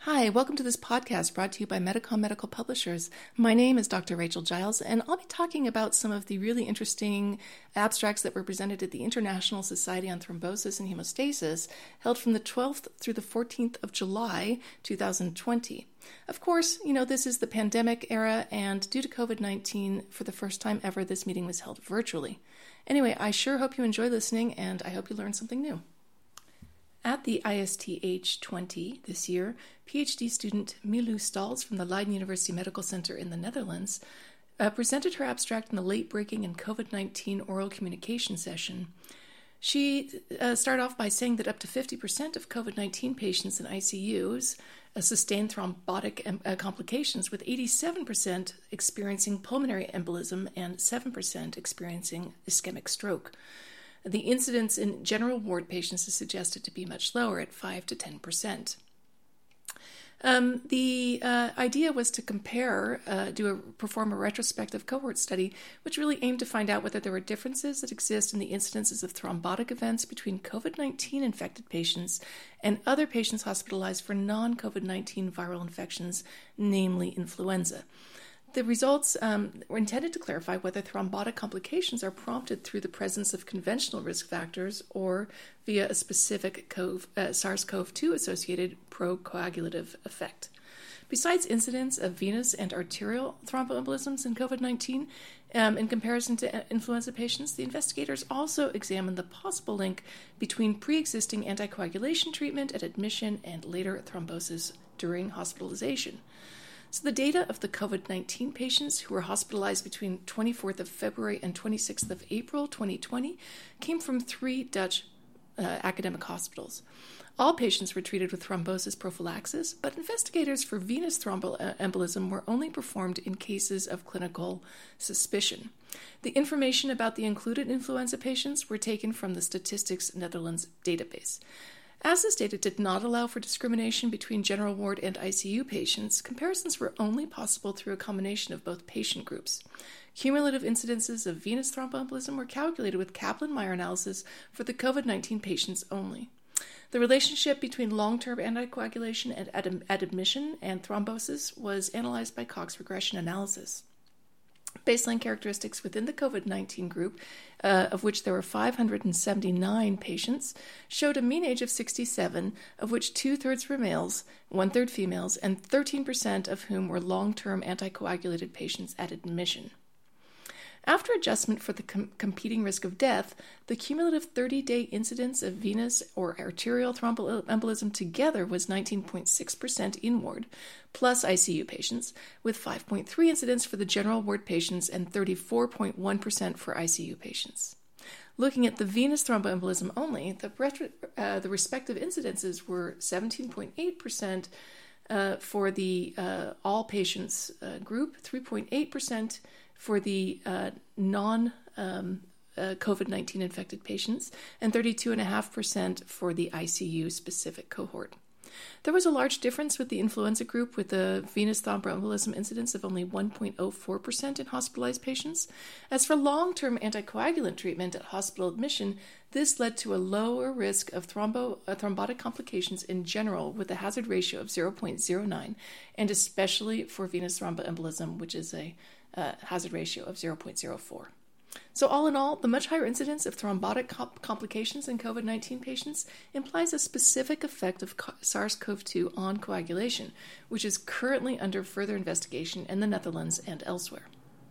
Hi, welcome to this podcast brought to you by Medicom Medical Publishers. My name is Dr. Rachel Giles, and I'll be talking about some of the really interesting abstracts that were presented at the International Society on Thrombosis and Hemostasis, held from the 12th through the 14th of July, 2020. Of course, this is the pandemic era, and due to COVID-19, for the first time ever, this meeting was held virtually. Anyway, I sure hope you enjoy listening, and I hope you learned something new. At the ISTH 20 this year, PhD student Milou Stals from the Leiden University Medical Center in the Netherlands presented her abstract in the late-breaking and COVID-19 oral communication session. She started off by saying that up to 50% of COVID-19 patients in ICUs sustained thrombotic complications, with 87% experiencing pulmonary embolism and 7% experiencing ischemic stroke. The incidence in general ward patients is suggested to be much lower at 5 to 10%. The idea was to perform a retrospective cohort study, which really aimed to find out whether there were differences that exist in the incidences of thrombotic events between COVID-19 infected patients and other patients hospitalized for non-COVID-19 viral infections, namely influenza. The results were intended to clarify whether thrombotic complications are prompted through the presence of conventional risk factors or via a specific SARS-CoV-2 associated procoagulative effect. Besides incidence of venous and arterial thromboembolisms in COVID-19, in comparison to influenza patients, the investigators also examined the possible link between pre-existing anticoagulation treatment at admission and later thrombosis during hospitalization. So the data of the COVID-19 patients who were hospitalized between 24th of February and 26th of April 2020 came from 3 Dutch academic hospitals. All patients were treated with thrombosis prophylaxis, but investigators for venous thromboembolism were only performed in cases of clinical suspicion. The information about the included influenza patients were taken from the Statistics Netherlands database. As this data did not allow for discrimination between general ward and ICU patients, comparisons were only possible through a combination of both patient groups. Cumulative incidences of venous thromboembolism were calculated with Kaplan-Meier analysis for the COVID-19 patients only. The relationship between long-term anticoagulation at admission and thrombosis was analyzed by Cox regression analysis. Baseline characteristics within the COVID-19 group, of which there were 579 patients, showed a mean age of 67, of which 2/3 were males, 1/3 females, and 13% of whom were long-term anticoagulated patients at admission. After adjustment for the competing risk of death, the cumulative 30-day incidence of venous or arterial thromboembolism together was 19.6% in ward, plus ICU patients, with 5.3 incidence for the general ward patients and 34.1% for ICU patients. Looking at the venous thromboembolism only, the respective incidences were 17.8% for the all patients group, 3.8% for the non-COVID-19 infected patients, and 32.5% for the ICU-specific cohort. There was a large difference with the influenza group, with the venous thromboembolism incidence of only 1.04% in hospitalized patients. As for long-term anticoagulant treatment at hospital admission, this led to a lower risk of thrombotic complications in general, with a hazard ratio of 0.09, and especially for venous thromboembolism, which is a hazard ratio of 0.04. So all in all, the much higher incidence of thrombotic complications in COVID-19 patients implies a specific effect of SARS-CoV-2 on coagulation, which is currently under further investigation in the Netherlands and elsewhere.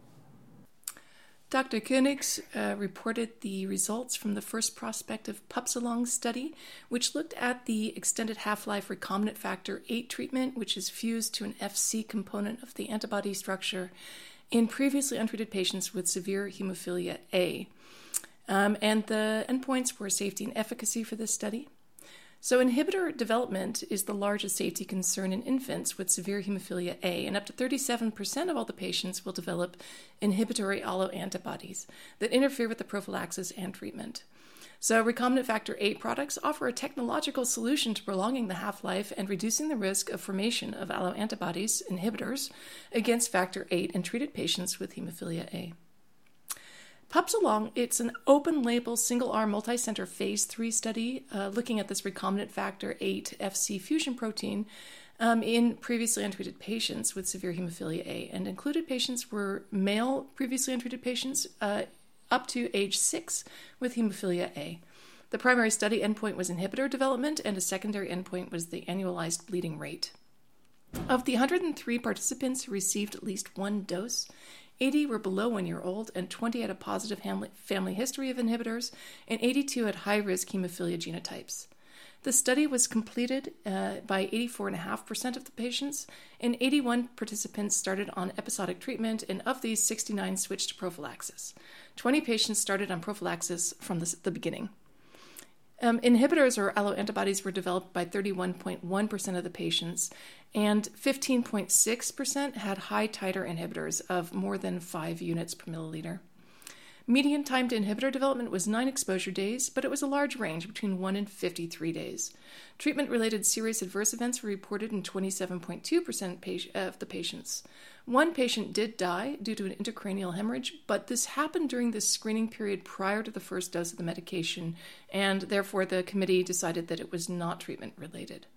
Dr. Koenigs reported the results from the first prospective PUPSALONG study, which looked at the extended half-life recombinant factor 8 treatment, which is fused to an Fc component of the antibody structure in previously untreated patients with severe hemophilia A. And the endpoints were safety and efficacy for this study. So inhibitor development is the largest safety concern in infants with severe hemophilia A, and up to 37% of all the patients will develop inhibitory alloantibodies that interfere with the prophylaxis and treatment. So recombinant factor 8 products offer a technological solution to prolonging the half-life and reducing the risk of formation of alloantibodies, inhibitors, against factor 8 in treated patients with hemophilia A. PUPSALONG, it's an open-label, single-arm, multi-center phase 3 study looking at this recombinant factor 8 Fc fusion protein in previously untreated patients with severe hemophilia A, and included patients were male previously untreated patients up to age 6 with hemophilia A. The primary study endpoint was inhibitor development, and a secondary endpoint was the annualized bleeding rate. Of the 103 participants who received at least one dose, 80 were below 1 year old, and 20 had a positive family history of inhibitors, and 82 had high-risk hemophilia genotypes. The study was completed by 84.5% of the patients, and 81 participants started on episodic treatment, and of these, 69 switched to prophylaxis. 20 patients started on prophylaxis from the beginning. Inhibitors or alloantibodies were developed by 31.1% of the patients, and 15.6% had high titer inhibitors of more than 5 units per milliliter. Median time to inhibitor development was 9 exposure days, but it was a large range between 1 and 53 days. Treatment-related serious adverse events were reported in 27.2% of the patients. One patient did die due to an intracranial hemorrhage, but this happened during the screening period prior to the first dose of the medication, and therefore the committee decided that it was not treatment-related.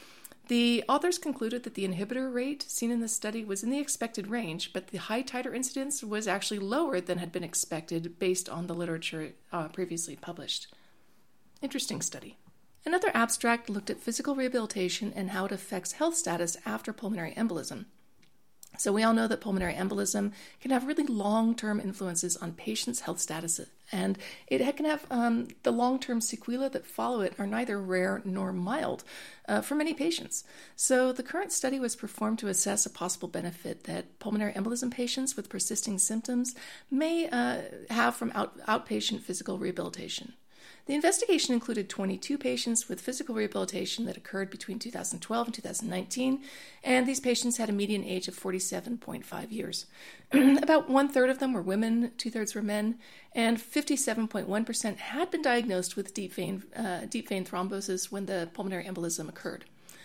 The authors concluded that the inhibitor rate seen in the study was in the expected range, but the high titer incidence was actually lower than had been expected based on the literature previously published. Interesting study. Another abstract looked at physical rehabilitation and how it affects health status after pulmonary embolism. So we all know that pulmonary embolism can have really long-term influences on patients' health status, and it can have the long-term sequelae that follow it are neither rare nor mild for many patients. So the current study was performed to assess a possible benefit that pulmonary embolism patients with persisting symptoms may have from outpatient physical rehabilitation. The investigation included 22 patients with physical rehabilitation that occurred between 2012 and 2019, and these patients had a median age of 47.5 years. About 1/3 of them were women, 2/3 were men, and 57.1% had been diagnosed with deep vein thrombosis when the pulmonary embolism occurred.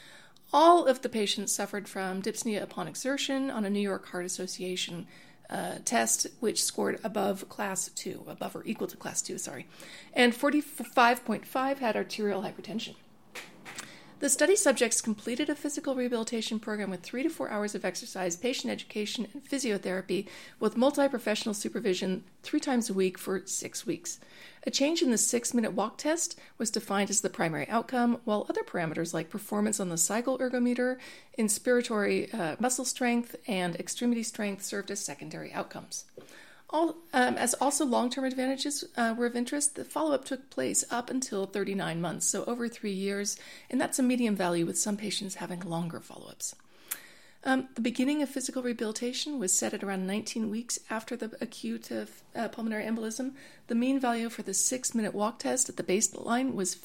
All of the patients suffered from dyspnea upon exertion on a New York Heart Association test, which scored above or equal to class 2, and 45.5 had arterial hypertension. The study subjects completed a physical rehabilitation program with 3 to 4 hours of exercise, patient education, and physiotherapy with multi-professional supervision 3 times a week for 6 weeks. A change in the 6-minute walk test was defined as the primary outcome, while other parameters like performance on the cycle ergometer, inspiratory muscle strength, and extremity strength served as secondary outcomes. As also long-term advantages were of interest, the follow-up took place up until 39 months, so over 3 years, and that's a median value with some patients having longer follow-ups. The beginning of physical rehabilitation was set at around 19 weeks after the acute pulmonary embolism. The mean value for the 6-minute walk test at the baseline was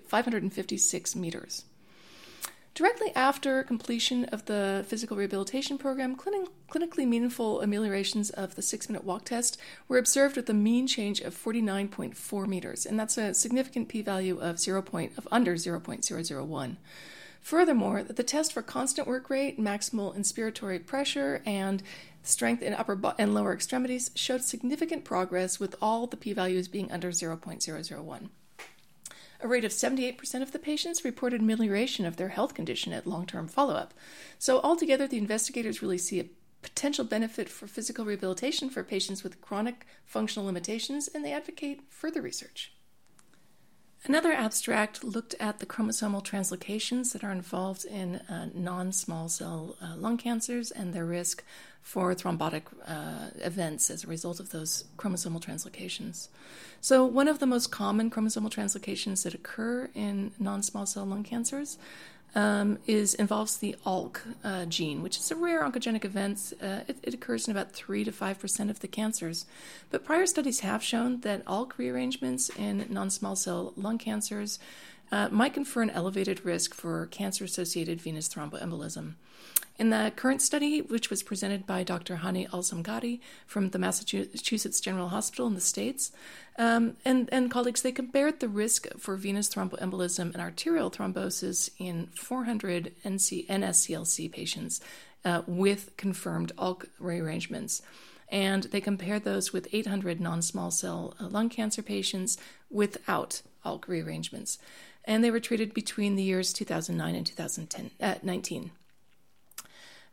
556 meters. Directly after completion of the physical rehabilitation program, clinically meaningful ameliorations of the 6-minute walk test were observed with a mean change of 49.4 meters, and that's a significant p-value of under 0.001. Furthermore, the test for constant work rate, maximal inspiratory pressure, and strength in upper and lower extremities showed significant progress, with all the p-values being under 0.001. A rate of 78% of the patients reported amelioration of their health condition at long-term follow-up. So altogether, the investigators really see a potential benefit for physical rehabilitation for patients with chronic functional limitations, and they advocate further research. Another abstract looked at the chromosomal translocations that are involved in non-small cell lung cancers and their risk for thrombotic events as a result of those chromosomal translocations. So one of the most common chromosomal translocations that occur in non-small cell lung cancers involves the ALK gene, which is a rare oncogenic event. It occurs in about 3 to 5% of the cancers. But prior studies have shown that ALK rearrangements in non-small cell lung cancers might confer an elevated risk for cancer-associated venous thromboembolism. In the current study, which was presented by Dr. Hani Al-Samghati from the Massachusetts General Hospital in the States, and colleagues, they compared the risk for venous thromboembolism and arterial thrombosis in 400 NSCLC patients with confirmed ALK rearrangements. And they compared those with 800 non-small cell lung cancer patients without ALK rearrangements. And they were treated between the years 2009 and 2019.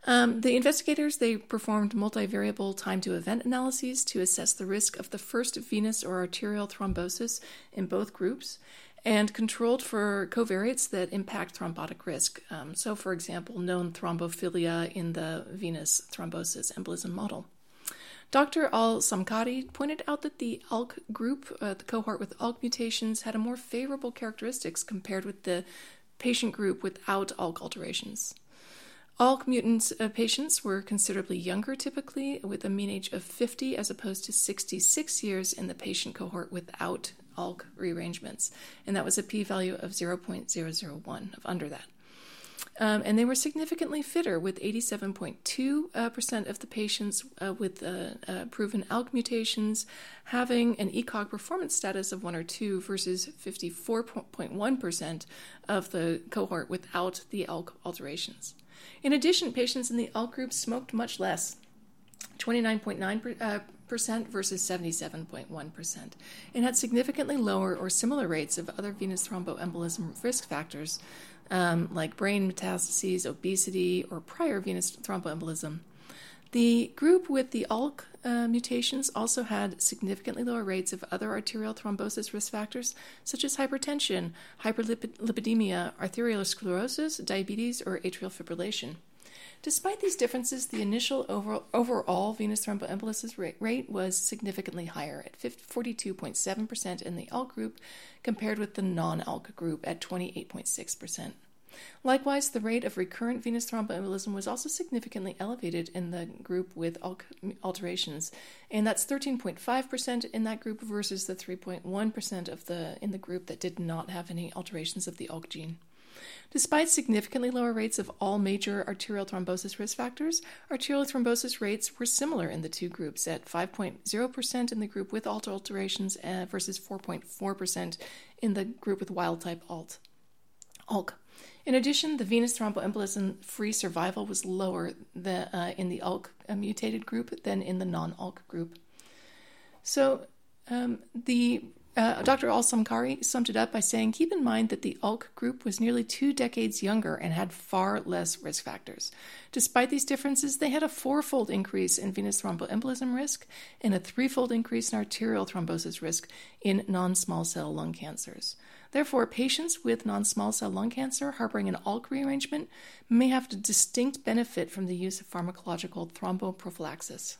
The investigators, they performed multivariable time-to-event analyses to assess the risk of the first venous or arterial thrombosis in both groups and controlled for covariates that impact thrombotic risk. So, for example, known thrombophilia in the venous thrombosis embolism model. Dr. Al-Samkari pointed out that the ALK group, the cohort with ALK mutations, had a more favorable characteristics compared with the patient group without ALK alterations. ALK mutant patients were considerably younger typically, with a mean age of 50 as opposed to 66 years in the patient cohort without ALK rearrangements. And that was a p-value of 0.001, of under that. And they were significantly fitter, with 87.2% of the patients with proven ALK mutations having an ECOG performance status of 1 or 2 versus 54.1% of the cohort without the ALK alterations. In addition, patients in the ALK group smoked much less, 29.9% versus 77.1%, and had significantly lower or similar rates of other venous thromboembolism risk factors like brain metastases, obesity, or prior venous thromboembolism. The group with the ALK mutations also had significantly lower rates of other arterial thrombosis risk factors, such as hypertension, hyperlipidemia, arteriosclerosis, diabetes, or atrial fibrillation. Despite these differences, the initial overall venous thromboembolysis rate was significantly higher at 42.7% in the ALK group compared with the non-ALK group at 28.6%. Likewise, the rate of recurrent venous thromboembolism was also significantly elevated in the group with ALK alterations, and that's 13.5% in that group versus the 3.1% in the group that did not have any alterations of the ALK gene. Despite significantly lower rates of all major arterial thrombosis risk factors, arterial thrombosis rates were similar in the two groups at 5.0% in the group with ALK alterations versus 4.4% in the group with wild-type ALK. In addition, the venous thromboembolism-free survival was lower in the ALK mutated group than in the non-ALK group. So Dr. Al-Samkari summed it up by saying, keep in mind that the ALK group was nearly 2 decades younger and had far less risk factors. Despite these differences, they had a 4-fold increase in venous thromboembolism risk and a 3-fold increase in arterial thrombosis risk in non-small cell lung cancers. Therefore, patients with non-small cell lung cancer harboring an ALK rearrangement may have a distinct benefit from the use of pharmacological thromboprophylaxis.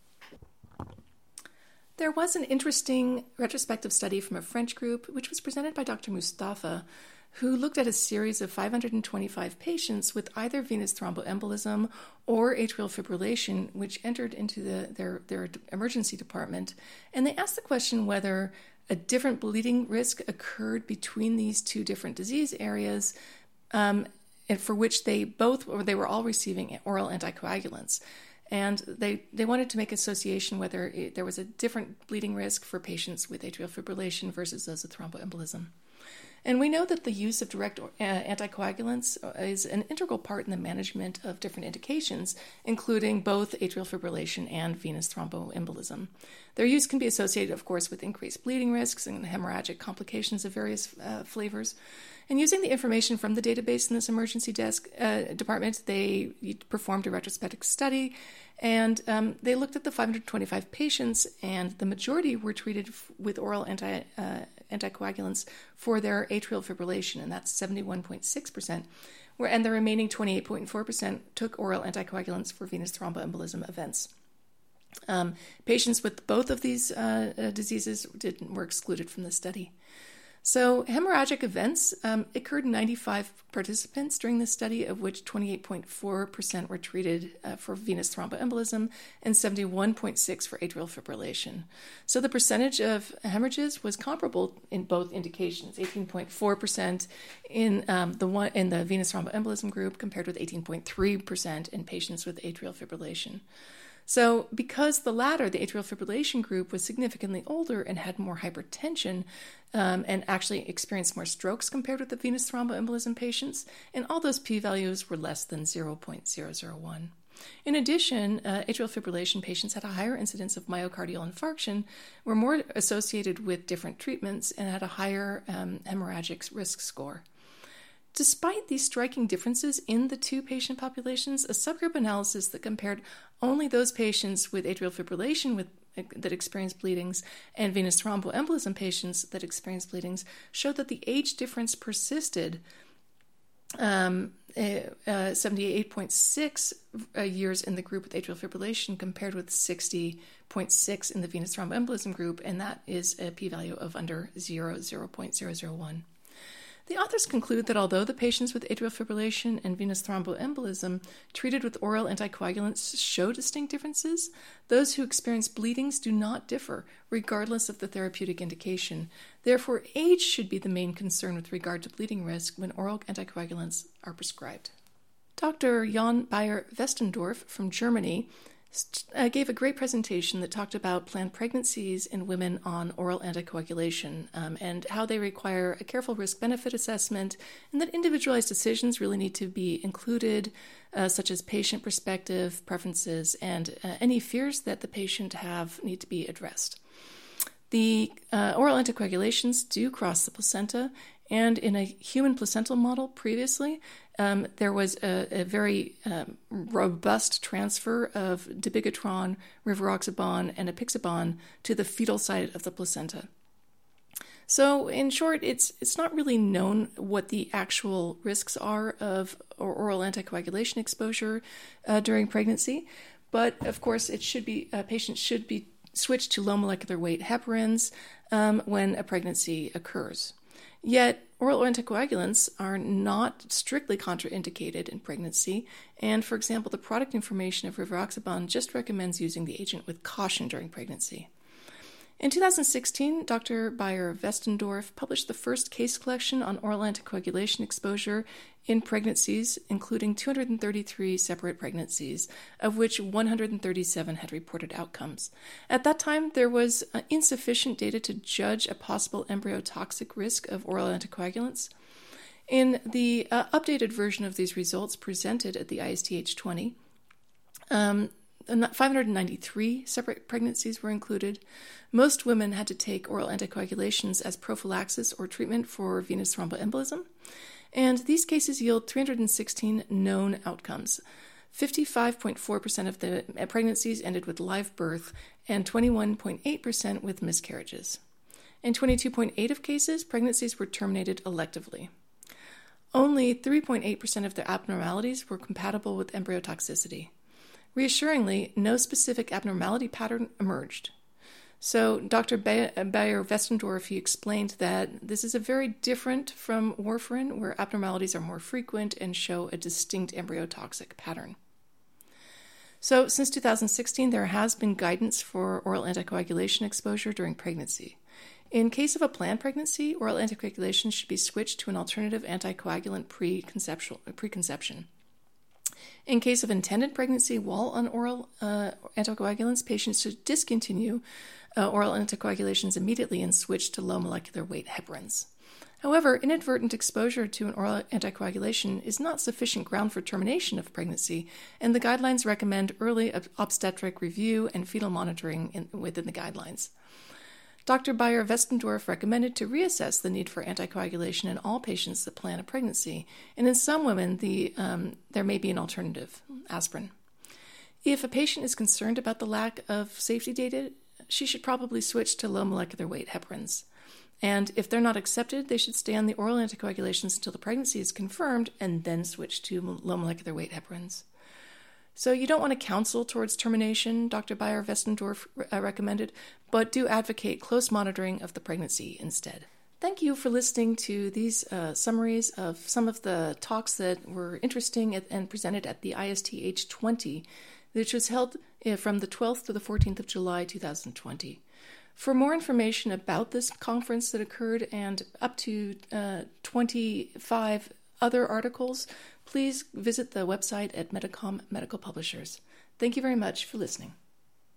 There was an interesting retrospective study from a French group, which was presented by Dr. Mustafa, who looked at a series of 525 patients with either venous thromboembolism or atrial fibrillation, which entered into their emergency department. And they asked the question whether a different bleeding risk occurred between these two different disease areas, and for which they were all receiving oral anticoagulants. And they wanted to make association whether there was a different bleeding risk for patients with atrial fibrillation versus those with thromboembolism. And we know that the use of direct anticoagulants is an integral part in the management of different indications, including both atrial fibrillation and venous thromboembolism. Their use can be associated, of course, with increased bleeding risks and hemorrhagic complications of various flavors. And using the information from the database in this emergency department, they performed a retrospective study, and they looked at the 525 patients, and the majority were treated with oral anticoagulants for their atrial fibrillation, and that's 71.6%, and the remaining 28.4% took oral anticoagulants for venous thromboembolism events. Patients with both of these diseases were excluded from the study. So hemorrhagic events occurred in 95 participants during the study, of which 28.4% were treated for venous thromboembolism and 71.6% for atrial fibrillation. So the percentage of hemorrhages was comparable in both indications, 18.4% in the venous thromboembolism group compared with 18.3% in patients with atrial fibrillation. So because the latter, the atrial fibrillation group, was significantly older and had more hypertension and actually experienced more strokes compared with the venous thromboembolism patients, and all those p-values were less than 0.001. In addition, atrial fibrillation patients had a higher incidence of myocardial infarction, were more associated with different treatments, and had a higher hemorrhagic risk score. Despite these striking differences in the two patient populations, a subgroup analysis that compared only those patients with atrial fibrillation that experienced bleedings and venous thromboembolism patients that experienced bleedings showed that the age difference persisted 78.6 years in the group with atrial fibrillation compared with 60.6 in the venous thromboembolism group, and that is a p-value of under 0.001. The authors conclude that although the patients with atrial fibrillation and venous thromboembolism treated with oral anticoagulants show distinct differences, those who experience bleedings do not differ, regardless of the therapeutic indication. Therefore, age should be the main concern with regard to bleeding risk when oral anticoagulants are prescribed. Dr. Jan Beyer-Westendorf from Germany gave a great presentation that talked about planned pregnancies in women on oral anticoagulation and how they require a careful risk-benefit assessment, and that individualized decisions really need to be included, such as patient perspective, preferences, and any fears that the patient have need to be addressed. The oral anticoagulations do cross the placenta, and in a human placental model previously, there was a very robust transfer of dabigatran, rivaroxaban, and apixaban to the fetal side of the placenta. So, in short, it's not really known what the actual risks are of oral anticoagulation exposure during pregnancy, but of course, patients should be switched to low molecular weight heparins when a pregnancy occurs. Yet, oral anticoagulants are not strictly contraindicated in pregnancy, and for example, the product information of rivaroxaban just recommends using the agent with caution during pregnancy. In 2016, Dr. Beyer-Westendorf published the first case collection on oral anticoagulation exposure in pregnancies, including 233 separate pregnancies, of which 137 had reported outcomes. At that time, there was insufficient data to judge a possible embryotoxic risk of oral anticoagulants. In the updated version of these results presented at the ISTH 20, 593 separate pregnancies were included. Most women had to take oral anticoagulations as prophylaxis or treatment for venous thromboembolism, and these cases yield 316 known outcomes. 55.4% of the pregnancies ended with live birth, and 21.8% with miscarriages. In 22.8% of cases, pregnancies were terminated electively. Only 3.8% of the abnormalities were compatible with embryotoxicity. Reassuringly, no specific abnormality pattern emerged. So Dr. Beyer-Westendorf, he explained that this is a very different from warfarin, where abnormalities are more frequent and show a distinct embryotoxic pattern. So since 2016, there has been guidance for oral anticoagulation exposure during pregnancy. In case of a planned pregnancy, oral anticoagulation should be switched to an alternative anticoagulant preconception. In case of intended pregnancy while on oral anticoagulants, patients should discontinue oral anticoagulations immediately and switch to low molecular weight heparins. However, inadvertent exposure to an oral anticoagulation is not sufficient ground for termination of pregnancy, and the guidelines recommend early obstetric review and fetal monitoring within the guidelines. Dr. Beyer-Westendorf recommended to reassess the need for anticoagulation in all patients that plan a pregnancy, and in some women, there may be an alternative, aspirin. If a patient is concerned about the lack of safety data, she should probably switch to low molecular weight heparins. And if they're not accepted, they should stay on the oral anticoagulations until the pregnancy is confirmed and then switch to low molecular weight heparins. So you don't want to counsel towards termination, Dr. Beyer-Westendorf recommended, but do advocate close monitoring of the pregnancy instead. Thank you for listening to these summaries of some of the talks that were interesting and presented at the ISTH 20, which was held from the 12th to the 14th of July 2020. For more information about this conference that occurred and up to 25 other articles, please visit the website at Medicom Medical Publishers. Thank you very much for listening.